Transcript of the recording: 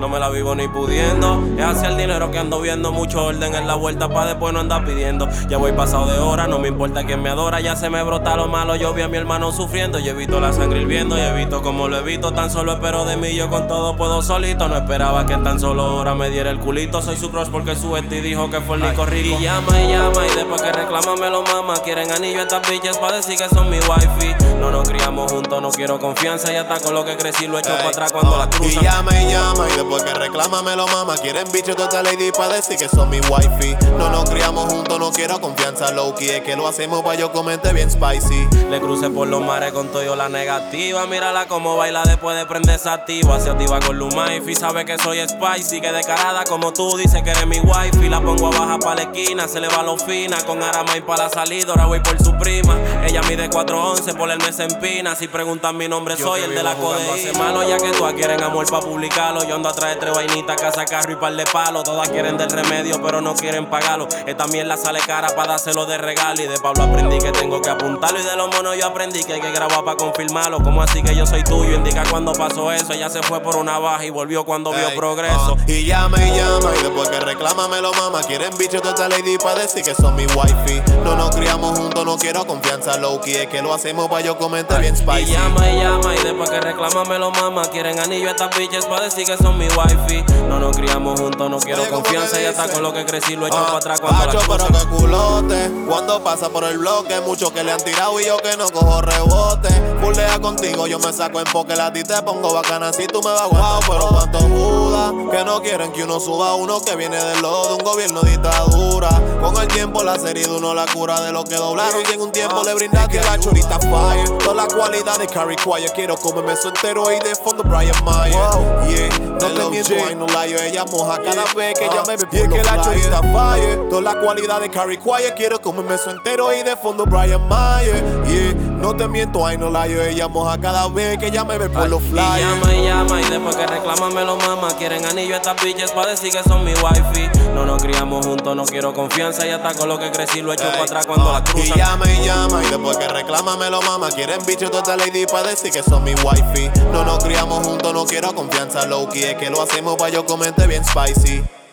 no me la vivo ni pudiendo. Es hacia el dinero que ando viendo, mucho orden en la vuelta pa' después no andar pidiendo. Ya voy pasado de hora, no me importa quién me adora. Ya se me brota lo malo, yo vi a mi hermano sufriendo. Yo evito la sangre hirviendo, y evito como lo evito. Tan solo espero de mí, yo con todo puedo solito. No esperaba que en tan solo hora me diera el culito. Soy su crush porque su y dijo que fue el Nico Rico. Y llama, y después que reclama me lo mama. Quieren anillo estas bitches pa' decir que son mi wifi. No nos criamos juntos, no quiero confianza. Y hasta con lo que crecí lo echo pa' atrás cuando la cruzan. Y llama, y después que reclama me lo mama. Quieren bichos toda lady pa' decir que son mi wifi. No nos criamos juntos, no quiero confianza. Low-key es que lo hacemos pa' yo comerte bien spicy. Le crucé por los mares con todo la negativa. Mírala como baila después de prenderse activa. Se activa con Lumaifi, sabe que soy spicy. Que descarada como tú, dice que eres mi wifi. La pongo a bajar pa' la esquina, se le va lo fina. Con Aramay pa' la salida, ahora voy por su prima. Ella mide 4'11", por el mes se empina. Si preguntan mi nombre, soy el de la codeína. Hace malo ya que todas quieren amor pa' publicarlo. Yo ando atrás de 3 vainitas, casa, carro y par de palos. Todas quieren del remedio, pero no quieren pagarlo. Esta mierda sale cara pa' dárselo de regalo. Y de Pablo aprendí que tengo que apuntarlo. Y de los monos yo aprendí que hay que grabar pa' confirmarlo. Como así que yo soy tuyo, indica cuando pasó eso. Ella se fue por una baja y volvió cuando vio progreso. Y llama, y después que reclama me lo mama. Quieren bichos toda lady pa' decir que son mi wifi. No nos criamos juntos, no quiero confianza. Low-key es que lo hacemos pa' yo comerte bien spicy. Y llama, y después que reclama me lo mama. Quieren anillo estas bitches pa' decir que son mi wifi. No nos criamos juntos, no quiero confianza. Y hasta con lo que crecí lo echo pa' atrás cuando Pacho, pero que culote. Cuando pasa por el bloque, muchos que le han tirado y yo que no cojo rebote. Fulea contigo, yo me saco en poker, a ti te pongo bacana si tú me vas guau. Pero cuánto judas, que no quieren que uno suba. Uno que viene del lodo de un gobierno dictadura. Con el tiempo las heridas uno la cura de lo que doblaron. Y en un tiempo le brindaste la chorita fire. Toda la cualidad de Carrie Quiet. Quiero comerme su entero y de fondo Brian Mayer. Yeah, no te miento, ay no layo. Ella moja cada vez que ella me ve por los que la chorita fire. Toda la cualidad de Carrie Quiet. Quiero comerme su entero y de fondo Brian Mayer. Yeah, no te miento, ay no layo. Ella moja cada vez que ella me ve por los flyers. Y llama, y después que reclama me lo mama. Quieren anillo estas bitches pa' decir que son mi wifi. No nos criamos juntos, no quiero confianza. Y hasta con lo que crecí lo echo pa' atrás cuando la cruzan. Y llama, y después que reclama me lo mama. Quieren bichos toda lady pa' decir que son mi wifi. No nos criamos juntos, no quiero confianza. Low-key es que lo hacemos pa' yo comerte bien spicy.